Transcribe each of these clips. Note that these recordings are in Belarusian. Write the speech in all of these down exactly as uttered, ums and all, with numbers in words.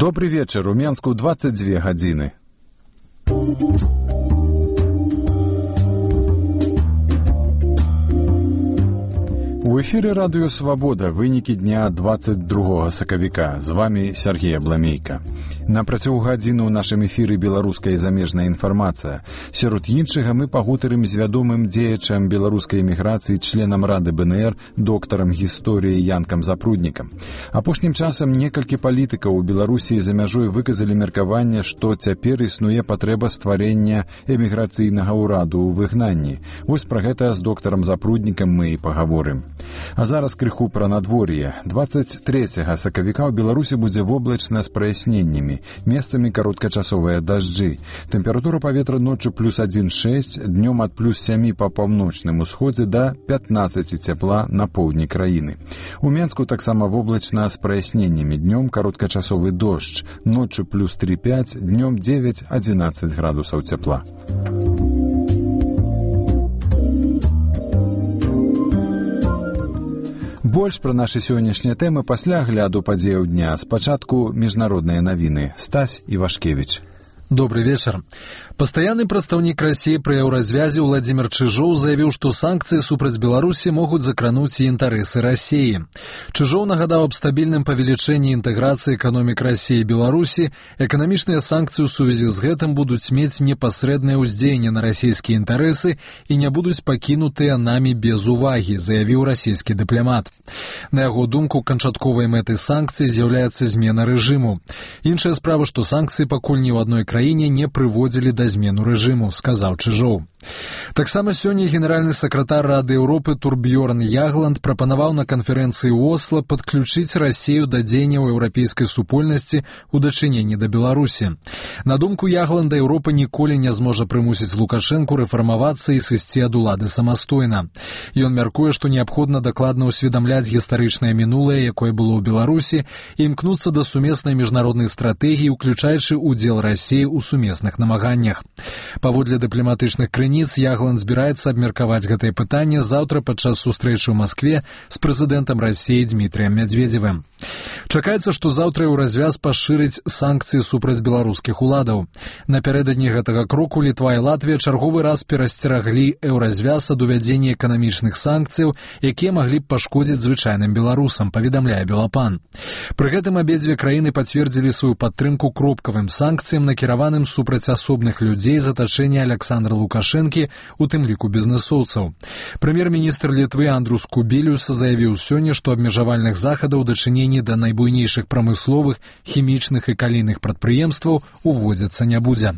Добрый вечер. У Менску двадцать две гадзіны. У эфире радио «Свобода». Вынікі дня двадцать другога сакавіка. З вами Сергей Абламейка. На працягу гадзіны ў нашым эфіры беларуская і замежная інфармацыя. Сярод іншага мы пагутарым з вядомым дзеячам беларускай эміграцыі, членам Рады БНР, доктарам гісторыі Янкам Запруднікам. Апошнім часам некалькі палітыкаў у Беларусі за мяжой выказалі меркаванне, што цяпер існуе патрэба стварэння эміграцыйнага ўраду ў выгнанні. Вось пра гэта з доктарам Запруднікам мы і пагаворым. А зараз крыху пра надвор'е. двадцать трэцяга сакавіка ў Беларусі будзе воблачна з праясненнямі, месцамі кароткачасовыя дажджы. Тэмпература паветра ноччу плюс адзін шэсць, днём ад плюс сямі па паўночным усходзе да пятнаццаці цяпла на поўдні краіны. У Менску таксама воблачна з праясненнямі, днём кароткачасовы дождж, ноччу плюс тры пяць, днём дзевяць адзінаццаць градусаў цяпла. Больш пра нашы сённяшнія тэмы пасля агляду падзеяў дня. Спачатку міжнародныя навіны. Стась Івашкевіч. Добрый вечер. Постоянный представник России при Еўразвязе Владимир Чижоў заявил, что санкции супраць Беларуси могут закрануть и интересы России. Чижоў нагадал об стабильном павелічэнні интеграции экономик России и Беларуси. Экономичные санкции в связи с гэтым будут иметь непосредственное уздзеяние на российские интересы и не будут покинутые нами без уваги, заявил российский дипломат. На его думку, канчатковай мэтай санкций з'яўляецца змена рэжыму. Іншая справа, что санкции пакуль ні ў адной краіне не прыводзілі да змену рэжыму, сказаў Чижоў. Таксама сёння генеральны сакратар Рады Еўропы Турбьёрн Ягланд прапанаваў на канферэнцыі ў Осло падключыць Расію да дзеянняў еўрапейскай супольнасці ў дачыненні да Беларусі. На думку Ягланда, Еўропа ніколі не зможа прымусіць Лукашэнку рэфармавацца і сысці ад улады самастойна. Ён мяркуе, што неабходна дакладна ўсведамляць гістарычнае мінулае, якое было ў Беларусі, і імкнуцца да сумеснай міжнароднай стратэгіі, уключаючы удзел Расіі ў сумесных намаганнях. Паводле дыпламатычных крыніц, Ягланд збіраецца абмеркаваць гэтае пытанне заўтра падчас сустрэчы ў Маскве з прэзідэнтам Расіі Дмітрыем Мядзведзевым. Чакаецца, што заўтра Еўразвяз пашырыць санкцыі супраць беларускіх уладаў. Напярэдадні гэтага кроку Літва і Латвія чарговы раз перасцераглі Еўразвяз ад увядзення эканамічных санкцыяў, якія маглі б пашкодзіць звычайным беларусам, паведамляе Белапан. Пры гэтым абедзве краіны пацвердзілі сваю падтрымку кропкавым санкцыям, накіраваным супраць асобных людзей з атачэння Аляксандра Лукашэнкі, у тым ліку бізнэсоўцаў. Прэм'ер-міністр Літвы Андрус Кубілюс заявіў сёння, што абмежавальных захадаў дачынення да найбуйнейшых прамысловых, хімічных і калійных прадпрыемстваў уводзіцца не будзе.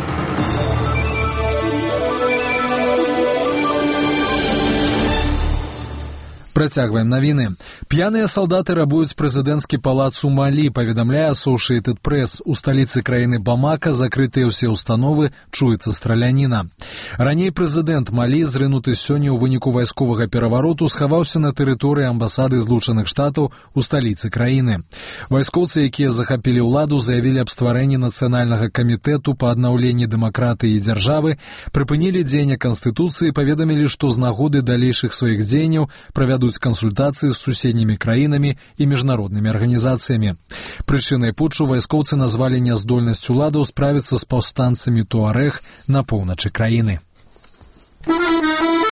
Працягваем навіны. П'яныя салдаты рабуюць прэзідэнцкі палац у Малі, паведамляе Associated Press. У сталіцы краіны Бамака закрытыя ўсе ўстановы, чуецца страляніна. Раней прэзідэнт Малі, зрынуты сёння ў выніку вайсковага перавароту, схаваўся на тэрыторыі амбасады Злучаных Штатаў у сталіцы краіны. Вайскоўцы, якія захапілі ўладу, заявілі аб стварэнні нацыянальнага камітэту па аднаўленні дэмакратыі і дзяржавы, прыпынілі дзеянне Канстытуцыі, паведамілі, што з нагоды далейшых сваіх дзеянняў правядуць кансультацыі з суседнімі краінамі і міжнароднымі арганізацыямі. Прычынай путчу вайскоўцы назвалі няздольнасць уладаў справіцца з паўстанцамі Туарэг на поўначы краіны.